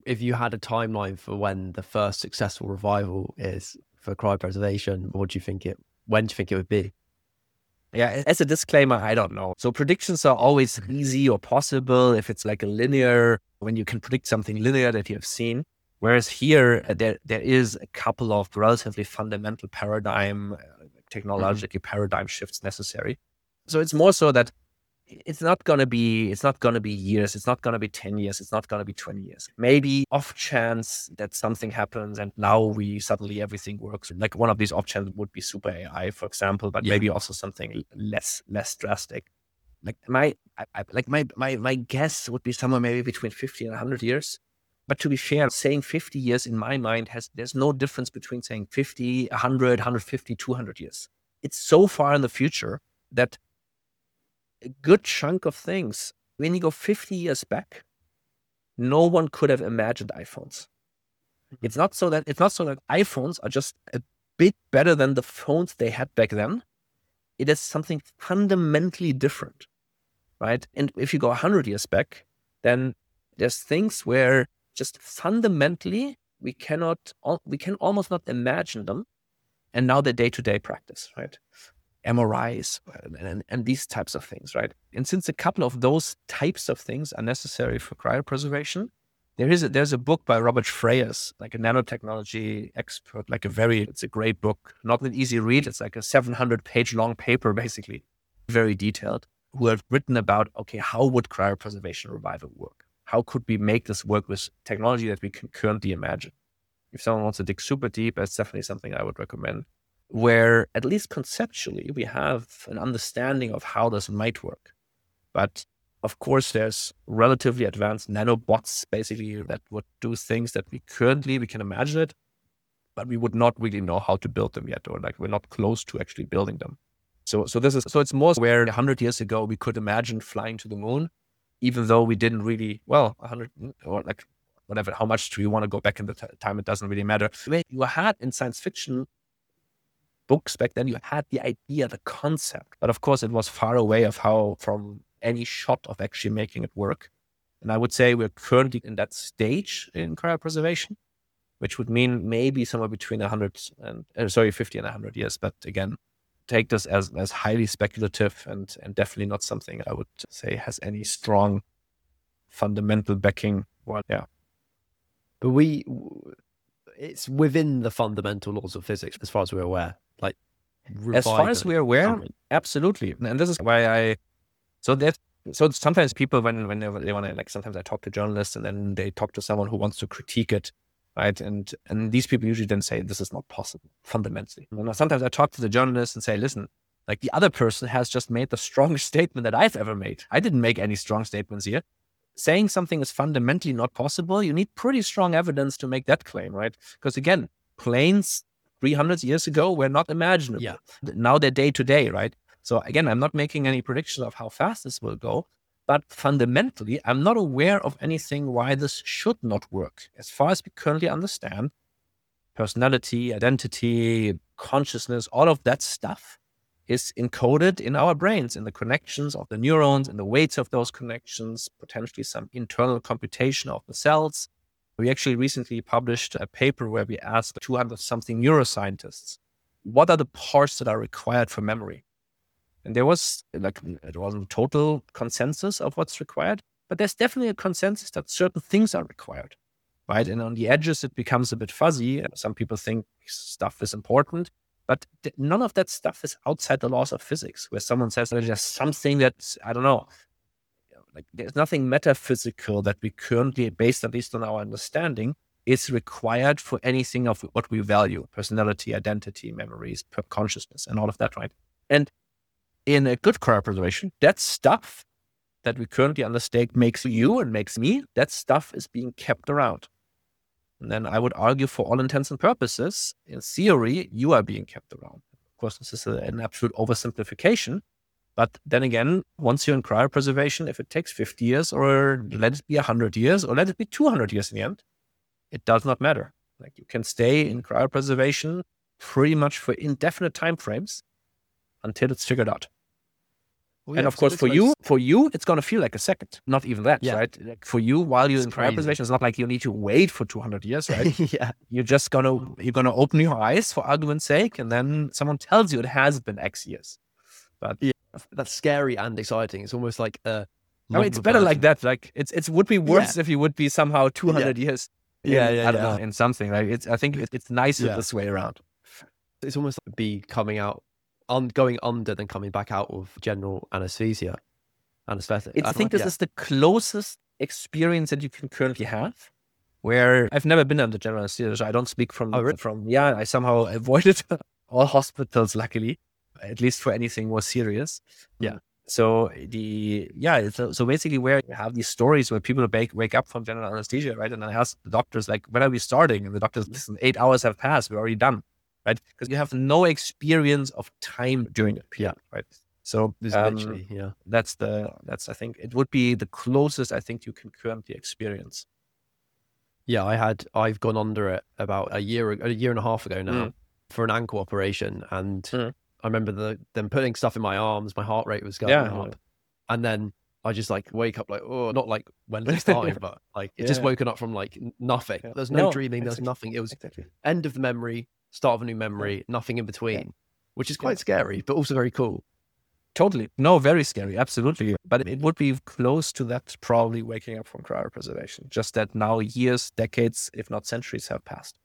If you had a timeline for when the first successful revival is for cryopreservation, when do you think it would be? Yeah, as a disclaimer, I don't know. So predictions are always easy or possible if it's like a linear, when you can predict something linear that you have seen. Whereas here, there is a couple of relatively fundamental Mhm. technological paradigm shifts necessary. So it's more so that it's not going to be years. It's not going to be 10 years. It's not going to be 20 years. Maybe off chance that something happens and now we suddenly everything works. Like one of these off chance would be super AI, for example, but Yeah. maybe also something less drastic. Like my guess would be somewhere maybe between 50 and 100 years. But to be fair, saying 50 years in my mind there's no difference between saying 50, 100, 150, 200 years. It's so far in the future that a good chunk of things, when you go 50 years back, no one could have imagined iPhones. Mhm. It's not so that iPhones are just a bit better than the phones they had back then. It is something fundamentally different, right? And if you go 100 years back, then there's things where just fundamentally we can almost not imagine them, and now they're day-to-day practice, right? MRIs and these types of things, right? And since a couple of those types of things are necessary for cryopreservation, there's a book by Robert Freyes, like a nanotechnology expert, it's a great book, not an easy read. It's like a 700-page long paper, basically, very detailed, who have written about, okay, how would cryopreservation revival work? How could we make this work with technology that we can currently imagine? If someone wants to dig super deep, that's definitely something I would recommend, where at least conceptually we have an understanding of how this might work. But of course, there's relatively advanced nanobots basically that would do things that we can imagine it, but we would not really know how to build them yet, or like we're not close to actually building them. So it's more where 100 years ago we could imagine flying to the moon, even though we didn't really, well, 100 or like whatever, how much do you want to go back in the time? It doesn't really matter. When you had in science fiction books back then, you had the idea, the concept, but of course it was far away from any shot of actually making it work. And I would say we're currently in that stage in cryopreservation, which would mean maybe somewhere between 100 and 50 and 100 years. But again, take this as highly speculative and definitely not something I would say has any strong fundamental backing. Well, yeah. But it's within the fundamental laws of physics, as far as we're aware. Like As far as revival. we're aware, absolutely. And this is why so that, so sometimes people, when they want to, like, sometimes I talk to journalists and then they talk to someone who wants to critique it, right? And these people usually then say, this is not possible fundamentally. And sometimes I talk to the journalist and say, listen, like the other person has just made the strongest statement that I've ever made. I didn't make any strong statements here. Saying something is fundamentally not possible, you need pretty strong evidence to make that claim, right? Because again, planes 300 years ago were not Yeah. imaginable. Now they're day to day, right? So again, I'm not making any predictions of how fast this will go, but fundamentally, I'm not aware of anything why this should not work. As far as we currently understand, personality, identity, consciousness, all of that stuff is encoded in our brains, in the connections of the neurons, in the weights of those connections, potentially some internal computation of the cells. We actually recently published a paper where we asked 200 something neuroscientists, what are the parts that are required for memory? And there was it wasn't total consensus of what's required, but there's definitely a consensus that certain things are required, right? And on the edges, it becomes a bit fuzzy. Some people think stuff is important, but none of that stuff is outside the laws of physics, where someone says there's just something that's, I don't know, like there's nothing metaphysical that we currently, based at least on our understanding, is required for anything of what we value: personality, identity, memories, consciousness, and all of that, right? And in a good cryopreservation, that stuff that we currently understand makes you and makes me, that stuff is being kept around. And then I would argue, for all intents and purposes, in theory, you are being kept around. Of course, this is an absolute oversimplification. But then again, once you're in cryopreservation, if it takes 50 years, or let it be 100 years, or let it be 200 years in the end, it does not matter. Like, you can stay in cryopreservation pretty much for indefinite time frames until it's figured out. Well, And yeah, of course, this makes- for you, it's going to feel like a second. Not even that, Yeah. right? Like for you, while you're It's in crazy. cryopreservation, it's not like you need to wait for 200 years, right? yeah, You're gonna open your eyes for argument's sake, and then someone tells you it has been X years. But that's scary and exciting. It's almost like I mean, it's better like that. Like it would be worse if you would be somehow 200 years. I don't know, in something. Like I think it's nicer this way around. It's almost like coming out, going under, then coming back out of general anesthesia, anesthetic. I think this is the closest experience that you can currently have. Where I've never been under general anesthesia, so I don't speak from. I somehow avoided all hospitals, luckily, at least for anything more serious. Yeah. So so basically, where you have these stories where people wake up from general anesthesia, right? And I ask the doctors, like, when are we starting? And the doctors, listen, 8 hours have passed, we're already done, right? Because you have no experience of time during it, right? So literally, that's I think it would be the closest I think you can currently experience. Yeah, I've gone under it about a year and a half ago now for an ankle operation, and I remember them putting stuff in my arms. My heart rate was going up, and then I just like wake up like, oh, not like when it's time, but like it just woken up from like nothing. There's no dreaming. There's nothing. It was end of the memory, start of a new memory, nothing in between, which is quite scary, but also very cool. Totally. No, very scary. Absolutely. But it would be close to that, probably waking up from cryopreservation. Just that now years, decades, if not centuries have passed.